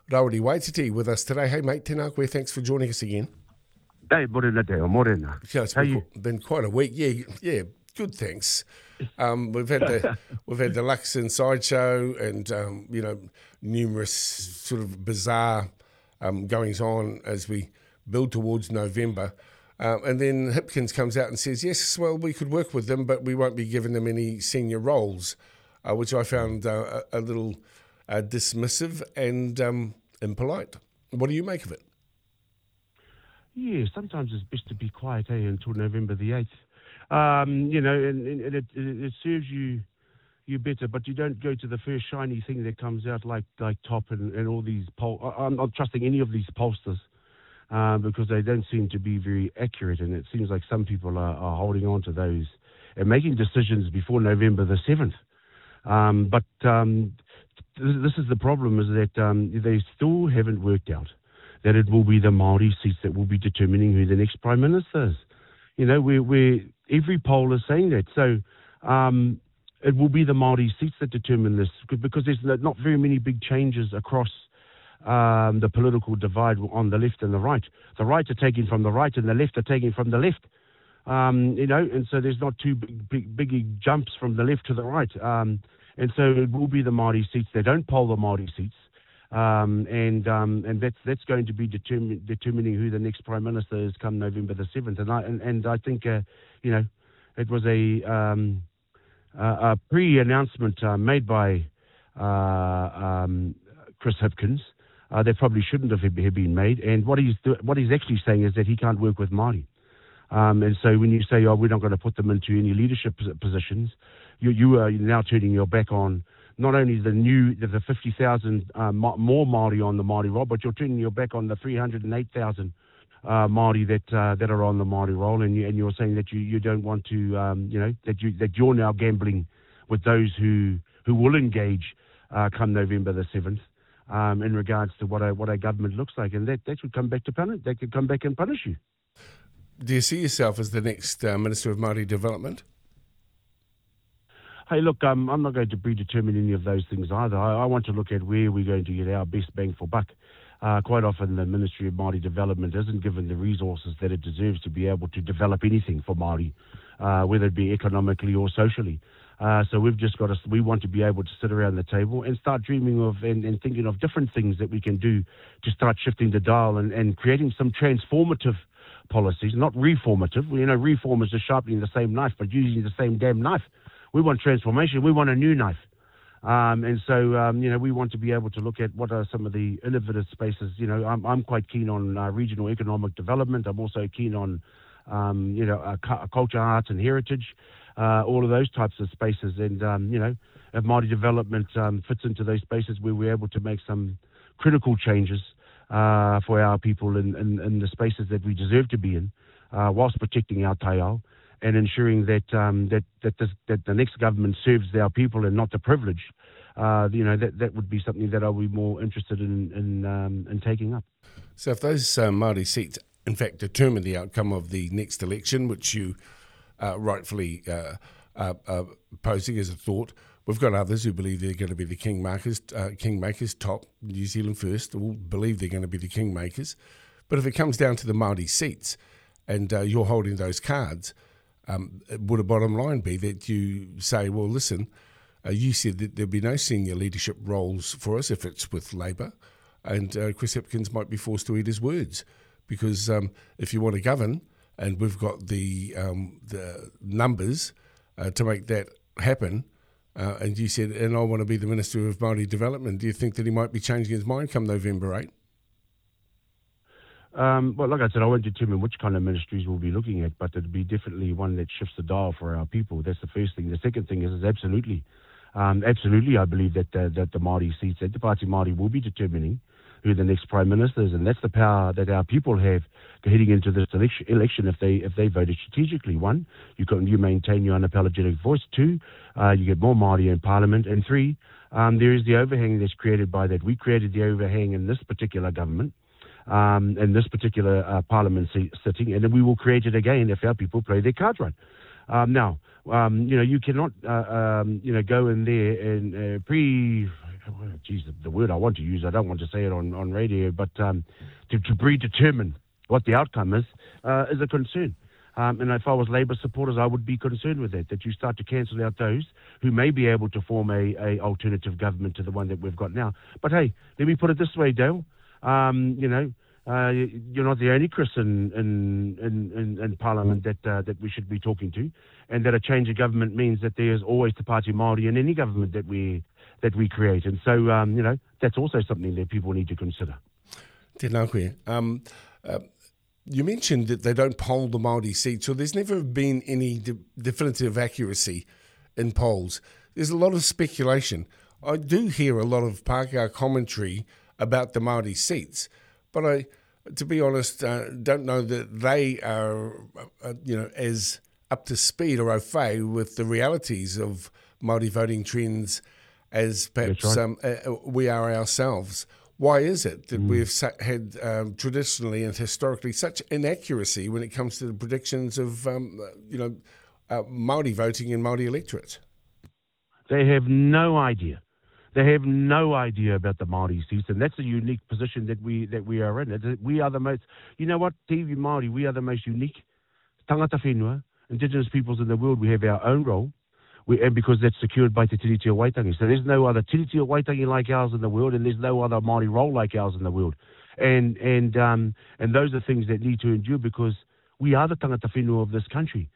Rawiri Waititi with us today. Hey mate, tēnā koe, thanks for joining us again. Hey, morena Dale, morena. Yeah, it's been quite a week. Yeah, good, thanks. We've had the Luxon sideshow and numerous sort of bizarre goings on as we build towards November. And then Hipkins comes out and says, yes, well, we could work with them, but we won't be giving them any senior roles, which I found a little dismissive and impolite. What do you make of it? Yeah, sometimes it's best to be quiet, until November the 8th. And it serves you better, but you don't go to the first shiny thing that comes out like Top and all these I'm not trusting any of these pollsters because they don't seem to be very accurate, and it seems like some people are holding on to those and making decisions before November the 7th. This is the problem, is that they still haven't worked out that it will be the Māori seats that will be determining who the next Prime Minister is. Where every poll is saying that. So it will be the Māori seats that determine this, because there's not very many big changes across the political divide on the left and the right. The right are taking from the right and the left are taking from the left. And so there's not too big jumps from the left to the right. And so it will be the Māori seats. They don't poll the Māori seats. And that's going to be determining who the next Prime Minister is come November the 7th. And I think it was a pre-announcement made by Chris Hipkins that probably shouldn't have been made. And what he's actually saying is that he can't work with Māori. And so when you say, we're not going to put them into any leadership positions, you are now turning your back on not only the 50,000 more Māori on the Māori roll, but you're turning your back on the 308,000 Māori that are on the Māori roll, and you're saying that you don't want to, that you're now gambling with those who will engage come November the 7th in regards to what a government looks like, and that should come back to punish. That could come back and punish you. Do you see yourself as the next Minister of Māori Development? Hey, look, I'm not going to predetermine any of those things either. I want to look at where we're going to get our best bang for buck. Quite often the Ministry of Māori Development isn't given the resources that it deserves to be able to develop anything for Māori, whether it be economically or socially. So we want to be able to sit around the table and start dreaming of and thinking of different things that we can do to start shifting the dial and creating some transformative policies, not reformative. Reform is just sharpening the same knife, but using the same damn knife. We want transformation. We want a new knife. And so we want to be able to look at what are some of the innovative spaces. I'm quite keen on regional economic development. I'm also keen on, culture, arts and heritage, all of those types of spaces. And, if Māori development fits into those spaces where we're able to make some critical changes for our people in the spaces that we deserve to be in, whilst protecting our taiao, and ensuring that the next government serves our people and not the privileged, that would be something that I'll be more interested in taking up. So if those Māori seats, in fact, determine the outcome of the next election, which you rightfully posing as a thought, we've got others who believe they're going to be the kingmakers, Top, New Zealand First, all believe they're going to be the kingmakers. But if it comes down to the Māori seats and you're holding those cards, would a bottom line be that you say, well, listen, you said that there'll be no senior leadership roles for us if it's with Labour, and Chris Hipkins might be forced to eat his words, because if you want to govern, and we've got the numbers to make that happen, and you said, and I want to be the Minister of Māori Development, do you think that he might be changing his mind come November 8? Well, like I said, I won't determine which kind of ministries we'll be looking at, but it'll be definitely one that shifts the dial for our people. That's the first thing. The second thing is absolutely, I believe that the Māori seats at Te Pāti Māori will be determining who the next Prime Minister is, and that's the power that our people have heading into this election if they voted strategically. One, you maintain your unapologetic voice. Two, you get more Māori in Parliament. And three, there is the overhang that's created by that. We created the overhang in this particular government, in this particular parliament sitting, and then we will create it again if our people play their cards right. Now, you cannot, go in there and the word I want to use, I don't want to say it on radio, but to predetermine what the outcome is a concern. And if I was Labour supporters, I would be concerned with that you start to cancel out those who may be able to form a alternative government to the one that we've got now. But hey, let me put it this way, Dale. You're not the only Chris in Parliament that we should be talking to, and that a change of government means that there's always Te Pāti Māori in any government that we create. And so, that's also something that people need to consider. Tēnā koe. You mentioned that they don't poll the Māori seats, so there's never been any definitive accuracy in polls. There's a lot of speculation. I do hear a lot of Pākehā commentary about the Māori seats, but I, to be honest, don't know that they are, as up to speed or au fait with the realities of Māori voting trends as perhaps we are ourselves. Why is it that we've had traditionally and historically such inaccuracy when it comes to the predictions of, Māori voting and Māori electorates? They have no idea. They have no idea about the Māori seats, and that's a unique position that we are in. We are the most, you know what, TV Māori, we are the most unique tangata whenua, Indigenous peoples in the world. We have our own role. And because that's secured by Te Tiriti o Waitangi. So there's no other Tiriti o Waitangi like ours in the world, and there's no other Māori role like ours in the world. And those are things that need to endure because we are the tangata whenua of this country.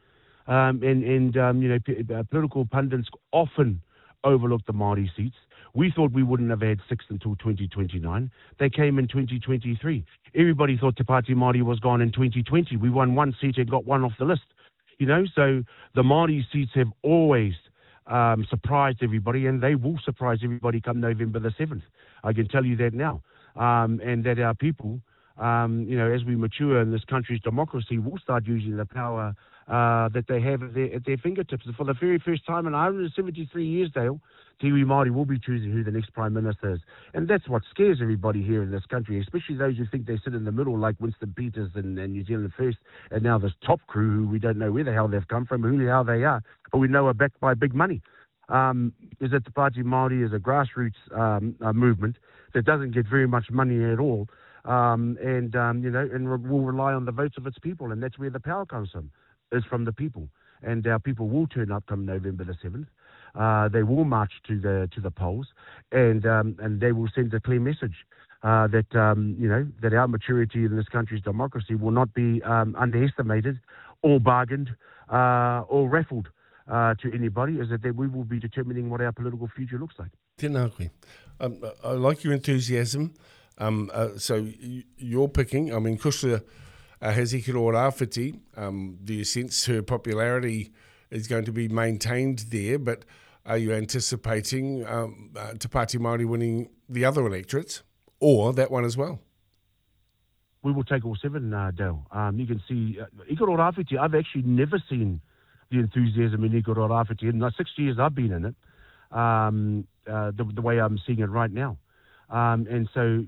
Political pundits often overlook the Māori seats. We thought we wouldn't have had 6 until 2029. They came in 2023. Everybody thought Te Pāti Māori was gone in 2020. We won 1 seat and got 1 off the list. So the Māori seats have always surprised everybody, and they will surprise everybody come November the 7th. I can tell you that now. And that our people, as we mature in this country's democracy, will start using the power that they have at their fingertips. And for the very first time in 173 years, Dale, Tiwi Māori will be choosing who the next Prime Minister is. And that's what scares everybody here in this country, especially those who think they sit in the middle like Winston Peters and New Zealand First, and now this top crew who we don't know where the hell they've come from, who the hell they are, but we know are backed by big money. Is that Te Pāti Māori is a grassroots movement that doesn't get very much money at all, and will rely on the votes of its people, and that's where the power comes from, is from the people. And our people will turn up come November the 7th. They will march to the polls, and they will send a clear message that our maturity in this country's democracy will not be underestimated, or bargained, or raffled to anybody. Is that we will be determining what our political future looks like. Tēnā koe. I like your enthusiasm. So you're picking. Kusla Hezekiro Rāwhiti. Do you sense her popularity is going to be maintained there, but are you anticipating Te Pāti Māori winning the other electorates, or that one as well? We will take all 7, Dale. You can see Ikoro Rāwhiti, I've actually never seen the enthusiasm in Ikoro Rāwhiti in the 6 years I've been in it, the way I'm seeing it right now. And so,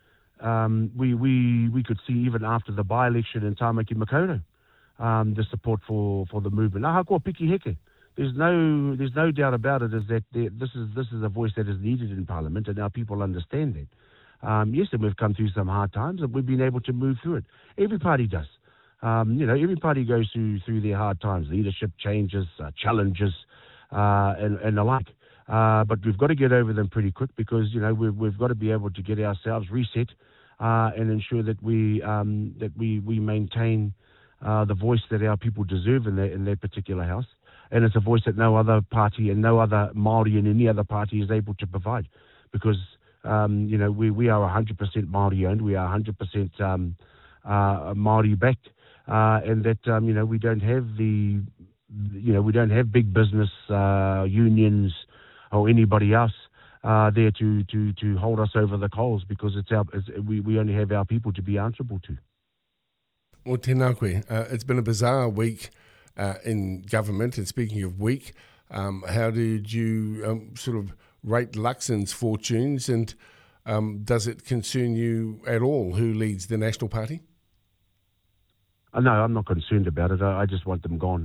we could see even after the by-election in Tāmaki Makaurau, the support for the movement. Aha ko piki heke. There's no doubt about it. Is that this is a voice that is needed in Parliament, and our people understand that. Yes, and we've come through some hard times, and we've been able to move through it. Every party does. Every party goes through their hard times, leadership changes, challenges, and the like. But we've got to get over them pretty quick because we've got to be able to get ourselves reset and ensure that we maintain the voice that our people deserve in their particular house. And it's a voice that no other party and no other Māori in any other party is able to provide. Because, we are 100% Māori owned, we are 100% Māori backed, and that, we don't have we don't have big business unions or anybody else there to hold us over the coals, because we only have our people to be answerable to. Well, tēnā koe. It's been a bizarre week in government, and speaking of week, how did you sort of rate Luxon's fortunes, and does it concern you at all who leads the National Party? No, I'm not concerned about it. I just want them gone.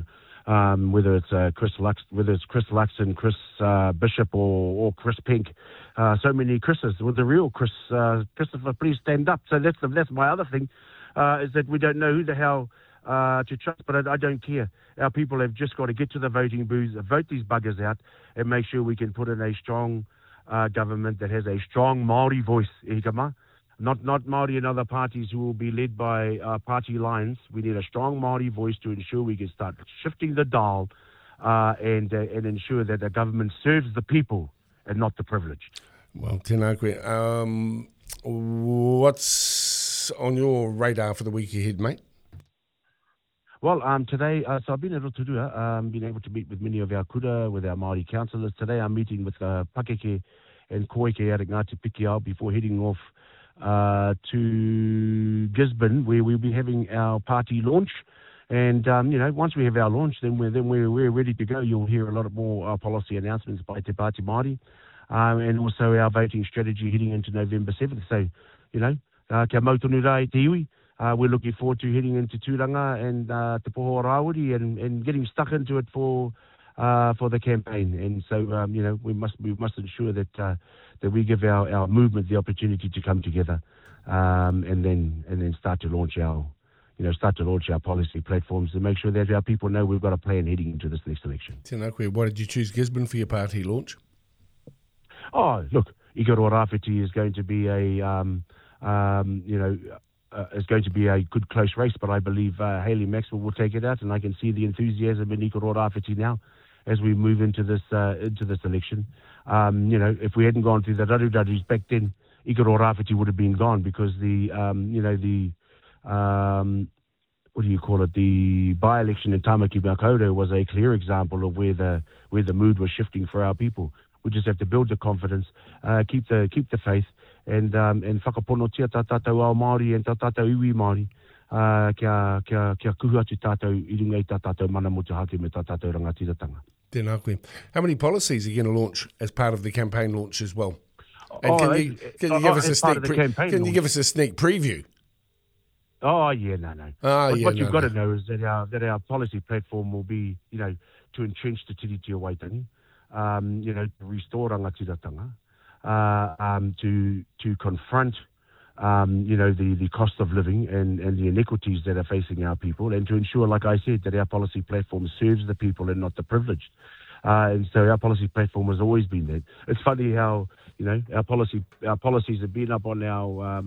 whether it's Chris Luxon, Chris Bishop, or Chris Pink. So many Chris's. With the real Christopher, please stand up. So that's my other thing, is that we don't know who the hell to trust, but I don't care. Our people have just got to get to the voting booths, vote these buggers out, and make sure we can put in a strong government that has a strong Māori voice, not Māori and other parties who will be led by party lines. We need a strong Māori voice to ensure we can start shifting the dial and ensure that the government serves the people and not the privileged. Well, tēnā koe. What's on your radar for the week ahead, mate? Well, today, so I've been able to been able to meet with many of our kura, with our Māori councillors. Today I'm meeting with Pakeke and Koike out at Ngāti Pikiao before heading off to Gisborne, where we'll be having our party launch. And, once we have our launch, then we're ready to go. You'll hear a lot more policy announcements by Te Pāti Māori, and also our voting strategy heading into November 7th. So, kia mautonu rā e te iwi. We're looking forward to heading into Tūranga and Te Poho Rawiri and getting stuck into it for the campaign. And so, we must ensure that we give our movement the opportunity to come together, and then start to launch our policy platforms to make sure that our people know we've got a plan heading into this next election. Tēnā koe. Why did you choose Gisborne for your party launch? Oh, look, Ikaroa Rāwhiti is going to be is going to be a good close race, but I believe Hayley Maxwell will take it out, and I can see the enthusiasm in Ikaroa Rāwhiti now as we move into this election. If we hadn't gone through the raruraris back then, Ikaroa Rāwhiti would have been gone, because the by-election in Tamaki Makaurau was a clear example of where the mood was shifting for our people. We just have to build the confidence, keep the faith, and whakaponotia tā tātou ao Māori and tā tātou iwi Māori, kia kuhu atu tātou I runga I tā tātou mana motu hake me tā tātou rangatiratanga. Tēnā koe. How many policies are you going to launch as part of the campaign launch as well? And can you give us a sneak preview? Oh, yeah, no. What you've got to know is that our policy platform will be, to entrench the tiriti o Waitangi, to restore rangatiratanga, to confront, the cost of living and the inequities that are facing our people, and to ensure, like I said, that our policy platform serves the people and not the privileged. And so our policy platform has always been that. It's funny how, our policies have been up on our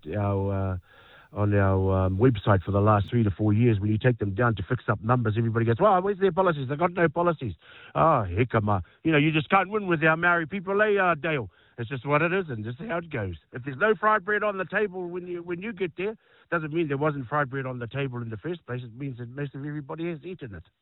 website for the last 3 to 4 years. When you take them down to fix up numbers, everybody goes, well, where's their policies? They've got no policies. Oh, heckama. You just can't win with our Maori people, Dale? It's just what it is, and just how it goes. If there's no fried bread on the table when you get there, doesn't mean there wasn't fried bread on the table in the first place. It means that most of everybody has eaten it.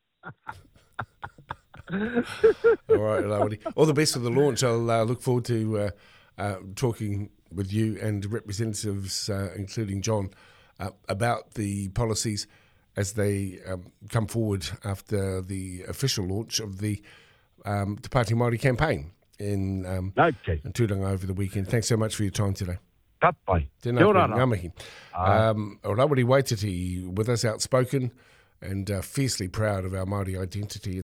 All right, Rawiri. All the best for the launch. I'll look forward to talking with you and representatives, including John, about the policies as they come forward after the official launch of the Te Pāti Māori campaign in Tūranga over the weekend. Thanks so much for your time today. Tapai. Tēnā koe, ngā mihi. Rawiri Waititi with us, outspoken and fiercely proud of our Māori identity.